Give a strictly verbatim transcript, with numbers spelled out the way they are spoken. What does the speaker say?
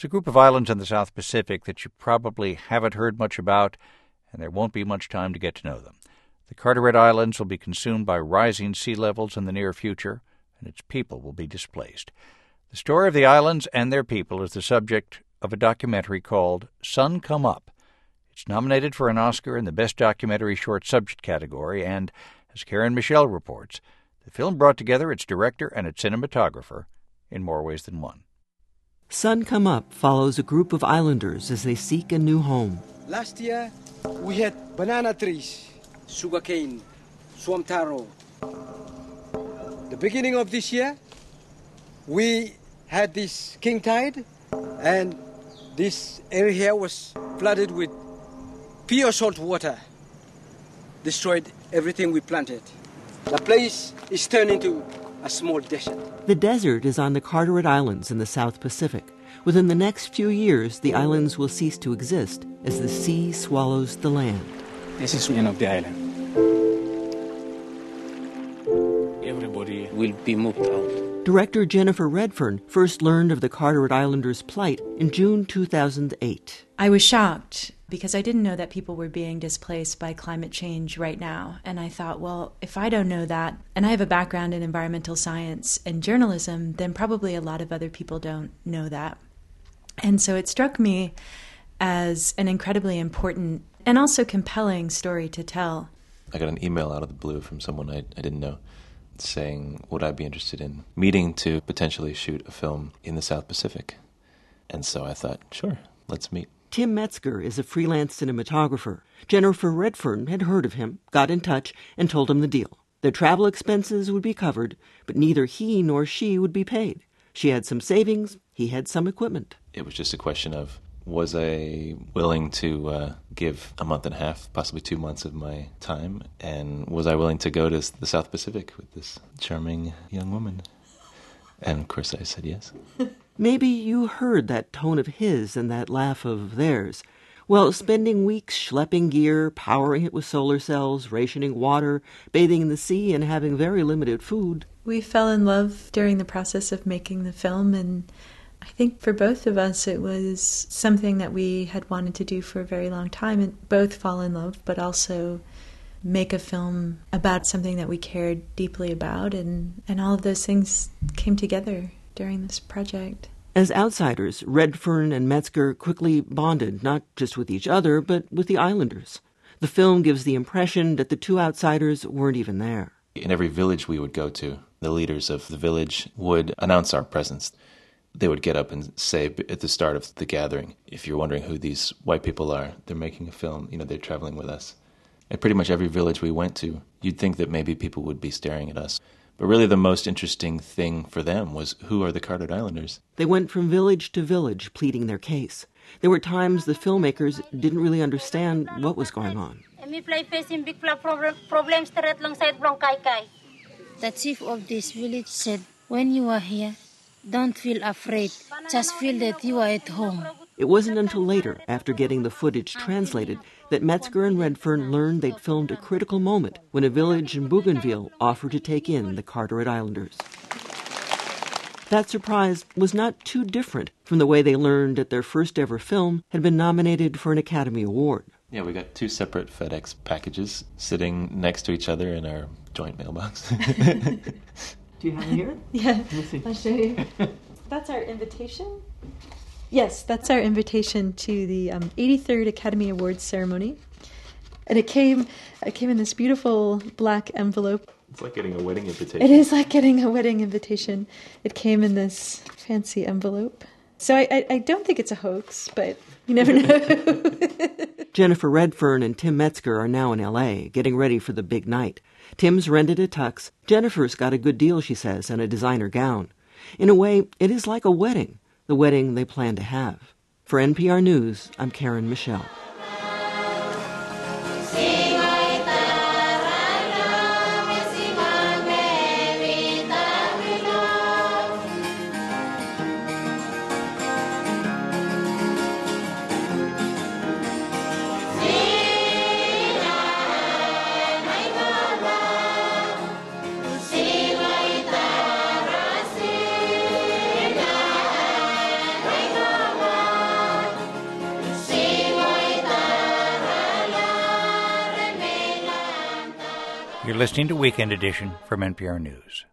It's a group of islands in the South Pacific that you probably haven't heard much about, and there won't be much time to get to know them. The Carteret Islands will be consumed by rising sea levels in the near future, and its people will be displaced. The story of the islands and their people is the subject of a documentary called Sun Come Up. It's nominated for an Oscar in the Best Documentary Short Subject category, and, as Karen Michelle reports, the film brought together its director and its cinematographer in more ways than one. Sun Come Up follows a group of islanders as they seek a new home. Last year, we had banana trees, sugarcane, swamp taro. The beginning of this year, we had this king tide, and this area here was flooded with pure salt water. Destroyed everything we planted. The place is turned into a small desert. The desert is on the Carteret Islands in the South Pacific. Within the next few years, the islands will cease to exist as the sea swallows the land. This is one of the island. Everybody will be moved out. Director Jennifer Redfern first learned of the Carteret Islanders' plight in June two thousand eight. I was shocked because I didn't know that people were being displaced by climate change right now. And I thought, well, if I don't know that, and I have a background in environmental science and journalism, then probably a lot of other people don't know that. And so it struck me as an incredibly important and also compelling story to tell. I got an email out of the blue from someone I, I didn't know saying, would I be interested in meeting to potentially shoot a film in the South Pacific? And so I thought, sure, let's meet. Tim Metzger is a freelance cinematographer. Jennifer Redfern had heard of him, got in touch, and told him the deal. Their travel expenses would be covered, but neither he nor she would be paid. She had some savings, he had some equipment. It was just a question of, was I willing to uh, give a month and a half, possibly two months of my time, and was I willing to go to the South Pacific with this charming young woman? And of course I said yes. Maybe you heard that tone of his and that laugh of theirs. Well, spending weeks schlepping gear, powering it with solar cells, rationing water, bathing in the sea, and having very limited food. We fell in love during the process of making the film, and I think for both of us it was something that we had wanted to do for a very long time, and both fall in love, but also make a film about something that we cared deeply about, and, and all of those things came together during this project. As outsiders, Redfern and Metzger quickly bonded, not just with each other, but with the islanders. The film gives the impression that the two outsiders weren't even there. In every village we would go to, the leaders of the village would announce our presence. They would get up and say at the start of the gathering, if you're wondering who these white people are, they're making a film, you know, they're traveling with us. At pretty much every village we went to, you'd think that maybe people would be staring at us. But really the most interesting thing for them was, who are the Carteret Islanders? They went from village to village pleading their case. There were times the filmmakers didn't really understand what was going on. The chief of this village said, when you are here, don't feel afraid. Just feel that you are at home. It wasn't until later, after getting the footage translated, that Metzger and Redfern learned they'd filmed a critical moment when a village in Bougainville offered to take in the Carteret Islanders. That surprise was not too different from the way they learned that their first ever film had been nominated for an Academy Award. Yeah, we got two separate FedEx packages sitting next to each other in our joint mailbox. Do you have it here? Yeah, I'll show you. That's our invitation. Yes, that's our invitation to the um, eighty-third Academy Awards ceremony. And it came it came in this beautiful black envelope. It's like getting a wedding invitation. It is like getting a wedding invitation. It came in this fancy envelope. So I, I, I don't think it's a hoax, but you never know. Jennifer Redfern and Tim Metzger are now in L A, getting ready for the big night. Tim's rented a tux. Jennifer's got a good deal, she says, and a designer gown. In a way, it is like a wedding, the wedding they plan to have. For N P R News, I'm Karen Michelle. You're listening to Weekend Edition from N P R News.